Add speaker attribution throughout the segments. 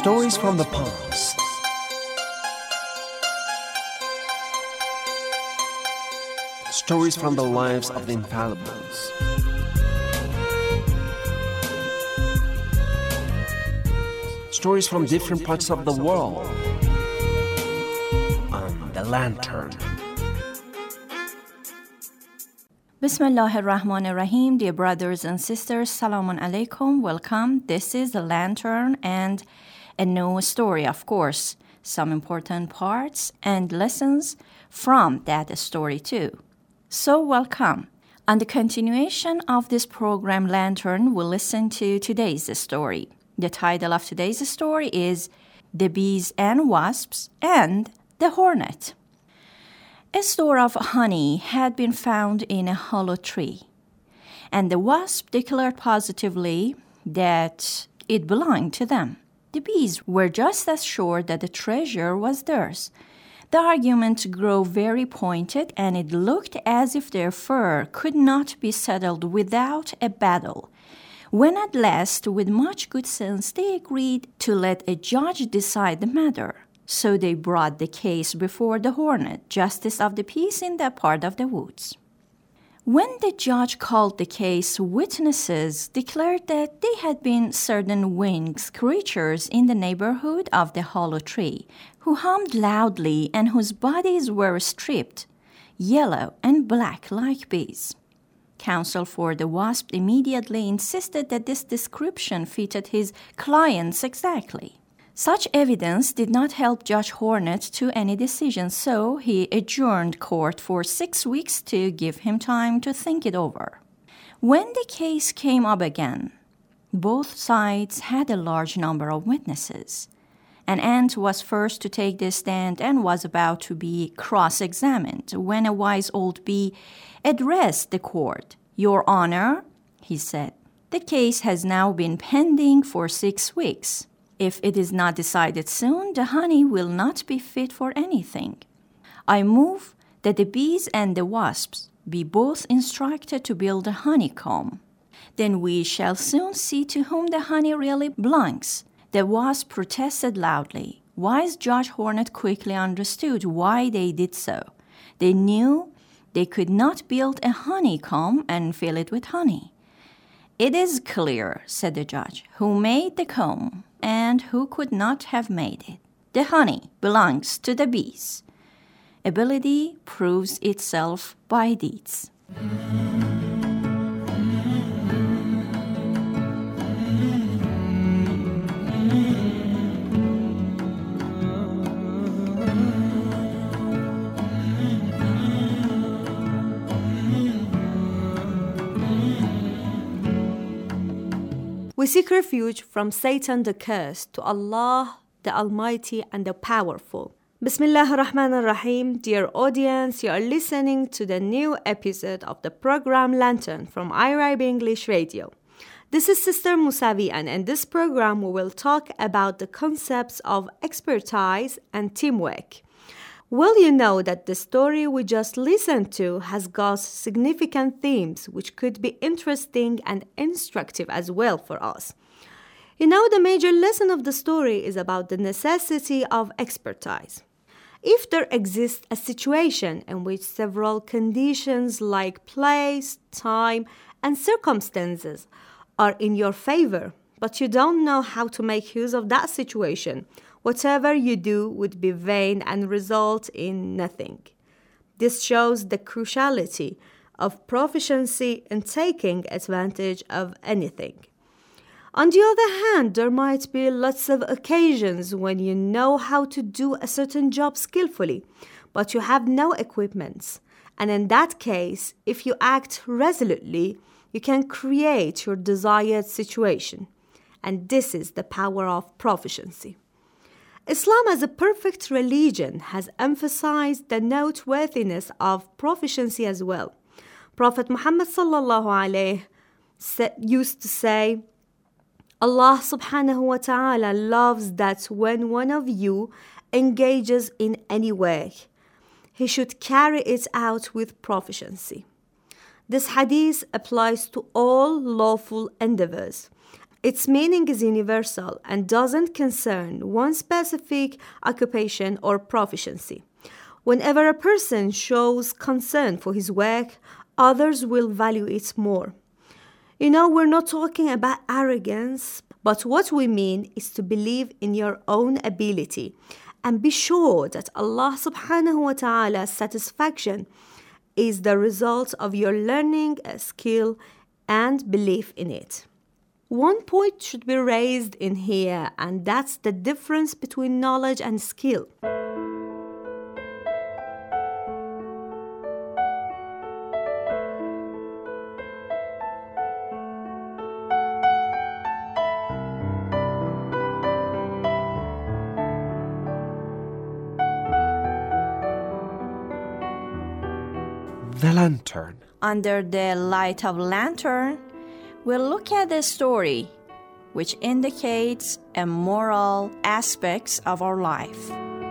Speaker 1: Stories from the past. Stories from the lives of the infallibles. Stories from different parts of the world. On The Lantern.
Speaker 2: Bismillah ar-Rahman ar-Rahim. Dear brothers and sisters, Salamun Alaikum. Welcome. This is The Lantern and a new story, of course. Some important parts and lessons from that story too. So welcome. On the continuation of this program, Lantern, we'll listen to today's story. The title of today's story is The Bees and Wasps and the Hornet. A store of honey had been found in a hollow tree, and the wasp declared positively that it belonged to them. The bees were just as sure that the treasure was theirs. The argument grew very pointed, and it looked as if their fur could not be settled without a battle. When at last, with much good sense, they agreed to let a judge decide the matter. So they brought the case before the Hornet, justice of the peace in that part of the woods. When the judge called the case, witnesses declared that they had been certain winged creatures in the neighborhood of the hollow tree, who hummed loudly and whose bodies were striped, yellow and black like bees. Counsel for the wasp immediately insisted that this description fitted his clients exactly. Such evidence did not help Judge Hornet to any decision, so he adjourned court for 6 weeks to give him time to think it over. When the case came up again, both sides had a large number of witnesses. An ant was first to take the stand and was about to be cross-examined when a wise old bee addressed the court. "Your Honor," he said, "the case has now been pending for 6 weeks. If it is not decided soon, the honey will not be fit for anything. I move that the bees and the wasps be both instructed to build a honeycomb. Then we shall soon see to whom the honey really belongs." The wasp protested loudly. Wise Judge Hornet quickly understood why they did so. They knew they could not build a honeycomb and fill it with honey. "It is clear," said the judge, "who made the comb and who could not have made it. The honey belongs to the bees. Ability proves itself by deeds."
Speaker 3: We seek refuge from Satan the cursed to Allah the Almighty and the Powerful. Bismillah ar-Rahman ar-Rahim. Dear audience, you are listening to the new episode of the program Lantern from Arab English Radio. This is Sister Musavi, and in this program we will talk about the concepts of expertise and teamwork. Well, you know that the story we just listened to has got significant themes which could be interesting and instructive as well for us. You know, the major lesson of the story is about the necessity of expertise. If there exists a situation in which several conditions like place, time, and circumstances are in your favor, but you don't know how to make use of that situation, whatever you do would be vain and result in nothing. This shows the cruciality of proficiency in taking advantage of anything. On the other hand, there might be lots of occasions when you know how to do a certain job skillfully, but you have no equipment. And in that case, if you act resolutely, you can create your desired situation. And this is the power of proficiency. Islam as a perfect religion has emphasized the noteworthiness of proficiency as well. Prophet Muhammad sallallahu alaihi used to say, Allah subhanahu wa ta'ala loves that when one of you engages in any work, he should carry it out with proficiency. This hadith applies to all lawful endeavors. Its meaning is universal and doesn't concern one specific occupation or proficiency. Whenever a person shows concern for his work, others will value it more. We're not talking about arrogance, but what we mean is to believe in your own ability and be sure that Allah subhanahu wa ta'ala's satisfaction is the result of your learning a skill and belief in it. One point should be raised in here, and that's the difference between knowledge and skill.
Speaker 1: The lantern.
Speaker 2: Under the light of lantern, we'll look at the story which indicates a moral aspects of our life.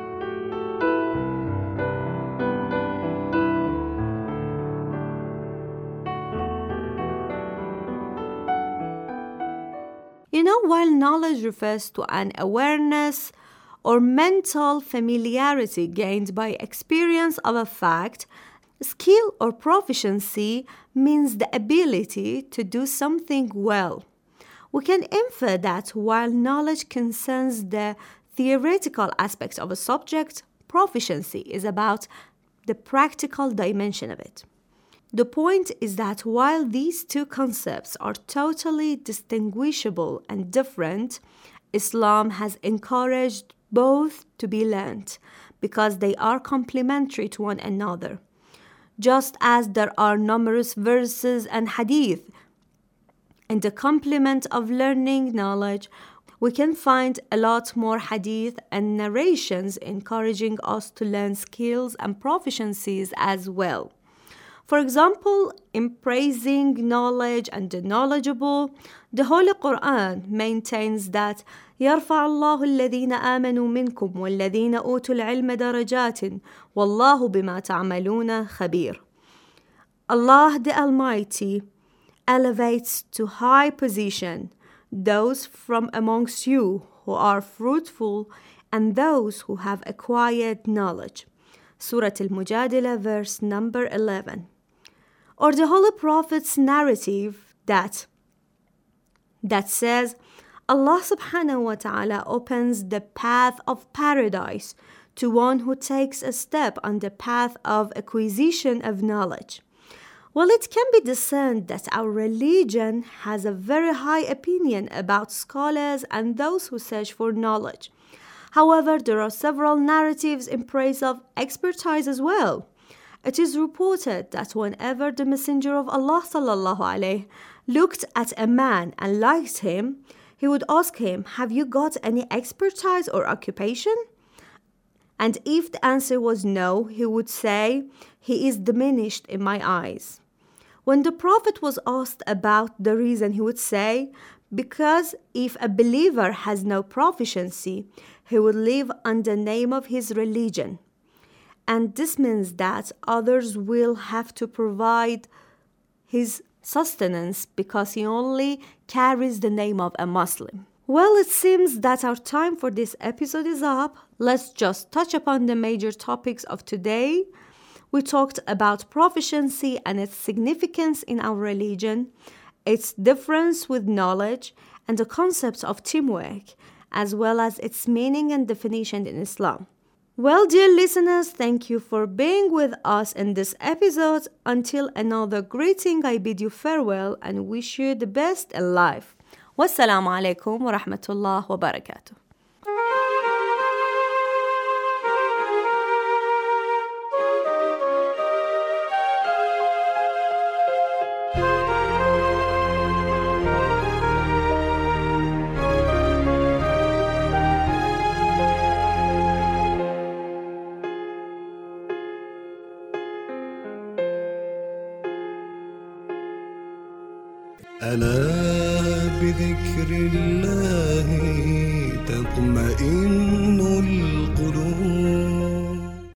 Speaker 3: While knowledge refers to an awareness or mental familiarity gained by experience of a fact, skill or proficiency means the ability to do something well. We can infer that while knowledge concerns the theoretical aspects of a subject, proficiency is about the practical dimension of it. The point is that while these two concepts are totally distinguishable and different, Islam has encouraged both to be learnt because they are complementary to one another. Just as there are numerous verses and hadith in the complement of learning knowledge, we can find a lot more hadith and narrations encouraging us to learn skills and proficiencies as well. For example, in praising knowledge and the knowledgeable, the Holy Quran maintains that يَرْفَعَ اللَّهُ الَّذِينَ آمَنُوا مِنْكُمْ وَالَّذِينَ أُوتُوا الْعِلْمَ دَرَجَاتٍ وَاللَّهُ بِمَا تَعْمَلُونَ خَبِيرٌ. Allah the Almighty elevates to high position those from amongst you who are fruitful and those who have acquired knowledge. Surah Al-Mujadila, verse number 11. Or the Holy Prophet's narrative that says, Allah subhanahu wa ta'ala opens the path of paradise to one who takes a step on the path of acquisition of knowledge. Well, it can be discerned that our religion has a very high opinion about scholars and those who search for knowledge. However, there are several narratives in praise of expertise as well. It is reported that whenever the Messenger of Allah sallallahu alaihi looked at a man and liked him, he would ask him, "Have you got any expertise or occupation?" And if the answer was no, he would say, "He is diminished in my eyes." When the Prophet was asked about the reason, he would say, "Because if a believer has no proficiency, he will live on the name of his religion." And this means that others will have to provide his sustenance because he only carries the name of a Muslim. Well, it seems that our time for this episode is up. Let's just touch upon the major topics of today. We talked about proficiency and its significance in our religion, its difference with knowledge, and the concept of teamwork, as well as its meaning and definition in Islam. Well, dear listeners, thank you for being with us in this episode. Until another greeting, I bid you farewell and wish you the best in life. Wassalamu alaikum wa rahmatullah wa barakatuh.
Speaker 4: ألا بذكر الله تطمئن